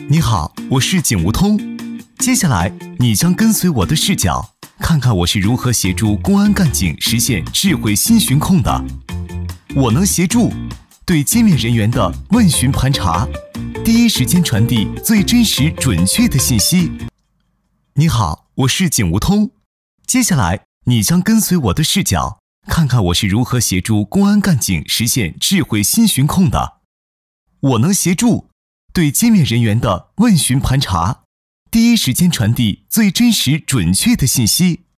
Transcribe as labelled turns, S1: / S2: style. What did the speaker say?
S1: 你好，我是景无通。接下来，你将跟随我的视角，看看我是如何协助公安干警实现智慧新巡控的。我能协助对街面人员的问询盘查，第一时间传递最真实准确的信息。你好，我是景无通。接下来，你将跟随我的视角，看看我是如何协助公安干警实现智慧新巡控的。我能协助对街面人员的问询盘查，第一时间传递最真实准确的信息。